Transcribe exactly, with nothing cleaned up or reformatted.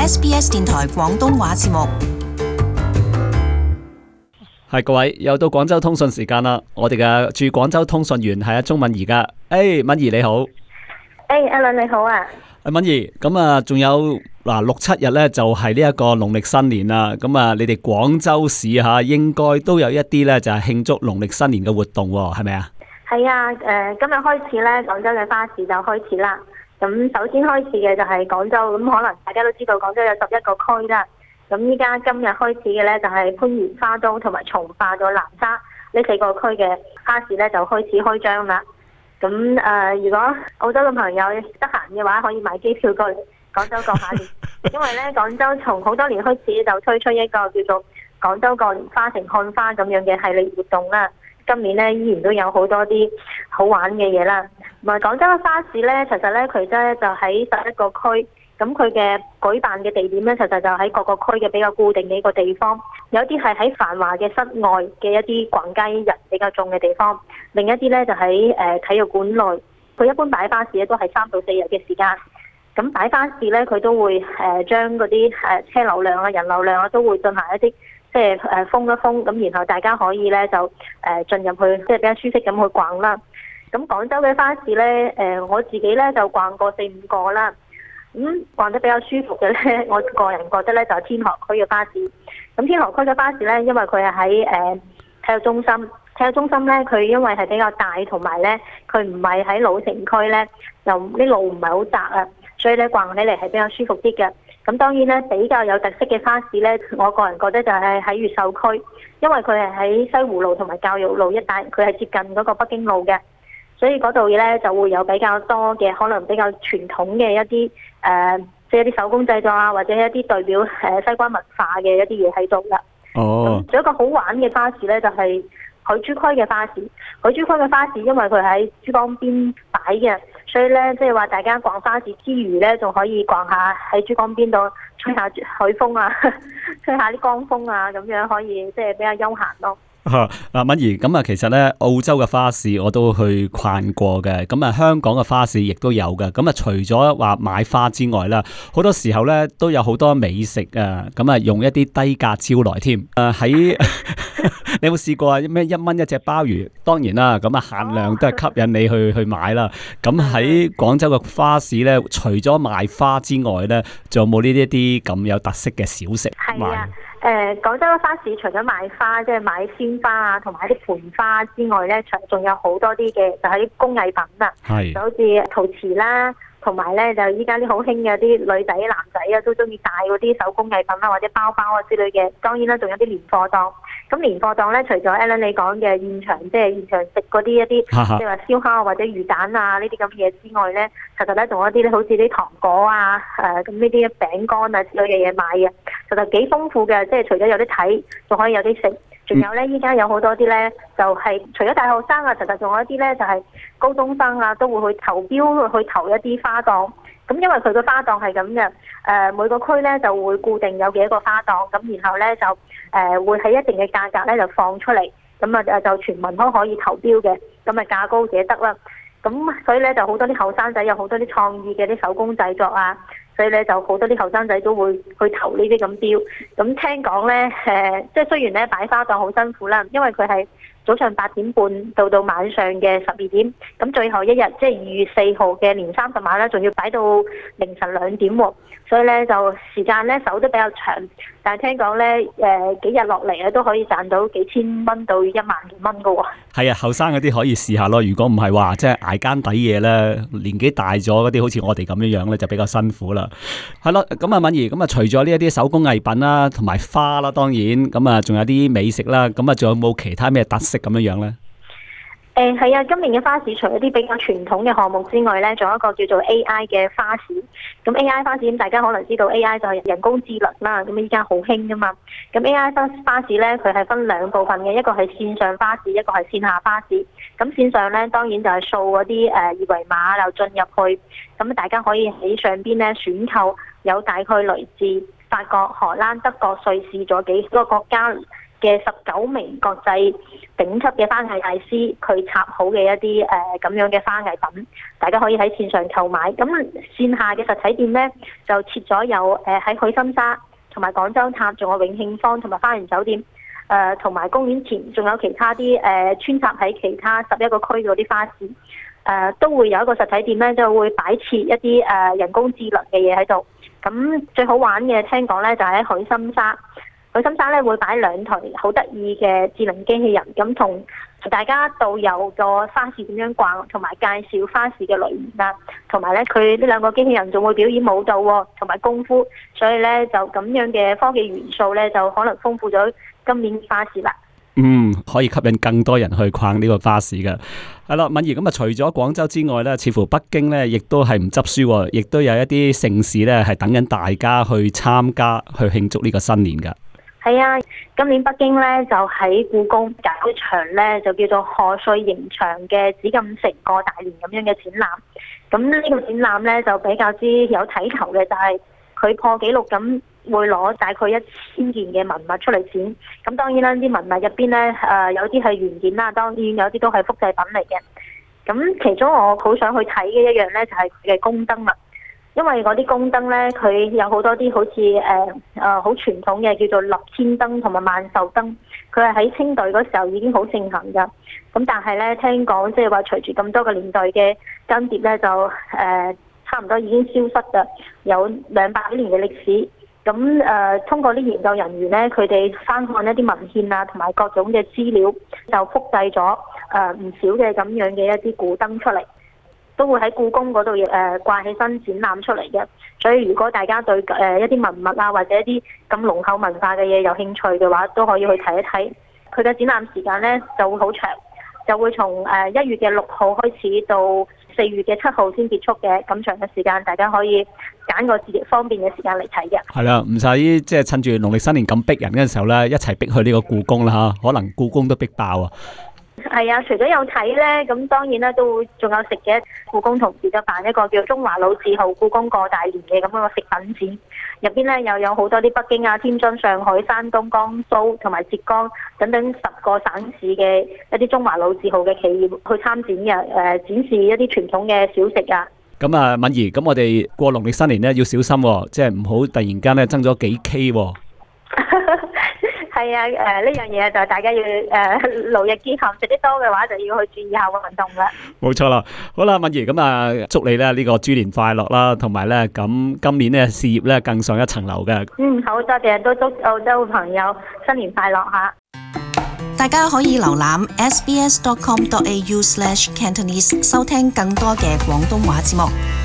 S B S 電台廣東話節目。 係各位，又到廣州通訊時間啦！我哋嘅駐廣州通訊員係阿鍾敏儀噶。誒，敏儀你好。 誒，阿倫你好啊。 阿敏儀，咁啊，仲有嗱六七日咧，就係呢一個農曆新年啦。咁啊，你哋廣州市吓應該都有一啲咧，就係慶祝農曆新年嘅活動，係咪啊？ 係啊，誒、呃，今日開始咧，廣州嘅花市就開始啦。咁首先開始嘅就係廣州，咁可能大家都知道廣州有十一個區啦。咁依家今日開始嘅咧就係番禺、花都同埋從化到南沙呢四個區嘅花市咧就開始開張啦。咁誒、呃，如果澳洲嘅朋友得閒嘅話，可以買機票過嚟廣州過下年。因為咧廣州從好多年開始就推出一個叫做廣州過年花城看花咁樣嘅系列活動啦。今年咧依然都有好多啲好玩嘅嘢啦。同埋廣州嘅花市咧，其實咧佢咧就喺十一個區。咁佢嘅舉辦嘅地點咧，其實就喺各個區嘅比較固定嘅一個地方，有啲係喺繁華嘅室外嘅一啲逛街人比較重嘅地方，另一啲咧就喺誒、呃、體育館內。佢一般擺花市咧都係三到四日嘅時間。咁擺花市咧，佢都會誒、呃、將嗰啲誒車流量啊、人流量啊都會進行一啲即係誒封一封，咁然後大家可以咧就誒、呃、進入去即係比較舒適咁去逛啦。咁廣州嘅花市咧，誒、呃、我自己咧就逛過四五個啦。咁、嗯、逛得比較舒服嘅咧，我個人覺得咧就係天河區嘅花市。咁天河區嘅花市咧，因為佢係喺誒體育中心，體育中心咧佢因為係比較大，同埋咧佢唔係喺老城區咧，又啲路唔係好窄啊，所以咧逛起嚟係比較舒服啲嘅。咁當然咧比較有特色嘅花市咧，我個人覺得就係喺越秀區，因為佢係喺西湖路同埋教育路一帶，佢係接近嗰個北京路嘅。所以嗰度咧就會有比較多嘅可能比較傳統嘅一啲誒、呃，即係一啲手工製作啊，或者一啲代表誒、呃、西關文化嘅一啲嘢喺度啦。哦。仲有一個好玩嘅花市咧，就係、是、海珠區嘅花市。海珠區嘅花市因為佢喺珠江邊擺嘅，所以咧即係話大家逛花市之餘咧，仲可以逛下喺珠江邊度吹下海風啊，吹下啲江風啊，咁樣可以即係比較休閒咯。 嗱、啊，敏儀咁啊，其實咧澳洲嘅花市我都去逛過嘅，咁啊香港嘅花市亦都有嘅。咁啊除咗話買花之外啦，好多時候咧都有好多美食啊，咁啊用一啲低價招來添。誒、啊、喺你有冇試過啊？咩一蚊一隻鮑魚？當然啦，咁啊限量都係吸引你去去買啦。咁喺廣州嘅花市咧，除咗賣花之外咧，仲有冇呢一啲咁有特色嘅小食賣？ 誒、呃、廣州嘅花市除咗賣花，即係買鮮花啊，同埋啲盆花之外咧，仲有好多啲嘅，就係啲工藝品啊，就好似陶瓷啦，同埋咧就依家啲好興嘅啲女仔男仔啊，都中意帶嗰啲手工藝品啦，或者包包啊之類嘅。當然啦，仲有啲年貨檔。咁年貨檔咧，除咗 Alan 你講嘅現場，即係現場食嗰啲一啲，即係話燒烤或者魚蛋啊呢啲咁嘅嘢之外咧，實實咧仲有一啲咧，好似啲糖果啊，誒咁呢啲餅乾啊之類嘅嘢買嘅，實實幾豐富嘅。即係除咗有啲睇，仲可以有啲食。仲有咧，依家有好多啲咧，就係、是、除咗大學生啊，實實仲有一啲咧，就係、是、高中生啊，都會去投標去投一啲花檔。咁因為佢個花檔係咁嘅，誒、呃、每個區咧就會固定有幾多個花檔，咁然後咧就誒、呃、會喺一定嘅價格咧就放出嚟，咁啊就全民都可以投標嘅，咁啊價高者得啦。咁所以咧就好多啲後生仔有好多啲創意嘅啲手工製作啊，所以咧就好多啲後生仔都會去投呢啲咁標。咁聽講咧誒，即係雖然咧擺花檔好辛苦啦，因為佢係早上八點半到到晚上嘅十二點，咁最後一日即係二月四號嘅年三十晚咧，仲要擺到凌晨兩點喎，所以咧就時間咧守得比較長，但係聽講咧誒幾日落嚟咧都可以賺到幾千蚊到一萬幾蚊噶喎。係啊，後生嗰啲可以試下咯，如果唔係話即係捱更抵夜咧，年紀大咗嗰啲好似我哋咁樣樣咧就比較辛苦啦。係咯，咁啊敏儀，咁啊除咗呢一啲手工藝品啦，同埋花啦，當然咁啊仲有啲美食啦，咁啊仲有冇其他咩特色咁樣樣咧？ 誒係啊，今年嘅花市除咗啲比較傳統嘅項目之外咧，仲有一個叫做 A I 嘅花市。咁 A I 花市咁大家可能知道 A I 就係人工智能啦，咁依家好興噶嘛。咁 A I 花花市咧，佢係分兩部分嘅，一個係線上花市，一個係線下花市。咁線上咧當然就係掃嗰啲誒二維碼，又進入去，咁大家可以喺上邊咧選購有大概來自法國、荷蘭、德國、瑞士咗幾個國家嘅十九名國際頂級嘅花藝大師，佢插好嘅一啲誒咁樣嘅花藝品，大家可以喺線上購買。咁線下嘅實體店呢，就設咗有誒喺海心沙同埋廣州塔，仲有永慶坊同埋花園酒店，誒同埋公園前，仲有其他啲誒、呃、穿插喺其他十一個區嗰啲花市，誒、呃、都會有一個實體店呢，就會擺設一啲誒、呃、人工智能嘅嘢喺度。咁最好玩嘅聽講呢，就喺、是、海心沙。海心沙咧會擺兩台好得意嘅智能機器人，咁同大家導遊個花市點樣逛，同埋介紹花市嘅來源啦，同埋咧佢呢兩個機器人仲會表演舞蹈喎，同埋功夫，所以咧就咁樣嘅科技元素咧就可能豐富咗今年花市啦。 嗯，可以吸引更多人去逛呢個花市嘅。係啦，敏儀，咁啊，除咗廣州之外咧，似乎北京咧亦都係唔執輸，亦都有一啲盛事咧係等緊大家去參加去慶祝呢個新年噶。 係啊，今年北京咧就喺故宮搞一場咧就叫做賀歲迎祥嘅紫禁城過大年咁樣嘅展覽。咁呢個展覽咧就比較之有睇頭嘅，就係佢破紀錄咁會攞大概一千件嘅文物出嚟展。咁當然啦，啲文物入邊咧誒有啲係原件啦，當然有啲都係複製品嚟嘅。咁其中我好想去睇嘅一樣咧就係佢嘅宮燈物。因為嗰啲宮燈咧，佢有好多啲好似誒誒好傳統嘅叫做立天燈同埋萬壽燈，佢係喺清代嗰時候已經好盛行㗎。咁但係咧，聽講即係話隨住咁多個年代嘅更迭咧，就誒、呃、差唔多已經消失㗎，有兩百幾年嘅歷史。咁誒、呃、通過啲研究人員咧，佢哋翻看一啲文獻啊，同埋各種嘅資料，就複製咗誒唔少嘅咁樣嘅一啲古燈出嚟。都會喺故宮嗰度誒掛起新展覽出嚟嘅，所以如果大家對誒、呃、一啲文物啊或者一啲咁濃厚文化嘅嘢有興趣嘅話，都可以去睇一睇。佢嘅展覽時間咧就會好長，就會從誒一月嘅六號開始到四月嘅七號先結束嘅，咁長嘅時間大家可以揀個自己方便嘅時間嚟睇嘅。 係啦，唔使即係趁住農曆新年咁逼人嗰陣時候咧，一齊逼去呢個故宮啦嚇，可能故宮都逼爆啊！ 係啊，除咗有睇咧，咁當然咧都會仲有食嘅。故宮同時就辦一個叫中華老字號故宮過大年嘅咁樣個食品展，入邊咧又有好多啲北京啊、天津、上海、山東、江蘇同埋浙江等等十個省市嘅一啲中華老字號嘅企業去參展嘅，誒、呃、展示一啲傳統嘅小食啊。 咁啊，敏儀，咁我哋過農曆新年咧要小心、哦，即係唔好突然間咧增咗幾 K、哦。係啊，誒、呃、呢樣嘢就大家要誒勞逸結合，食得多嘅話就要去注意下個運動啦。冇錯啦，好啦，敏儀，咁啊，祝你咧呢個豬年快樂啦，同埋咧咁今年咧事業咧更上一層樓嘅。 嗯，好多謝，都祝澳洲朋友新年快樂吓。 大家可以瀏覽 s b s dot com dot a u slash cantonese 收聽更多嘅廣東話節目。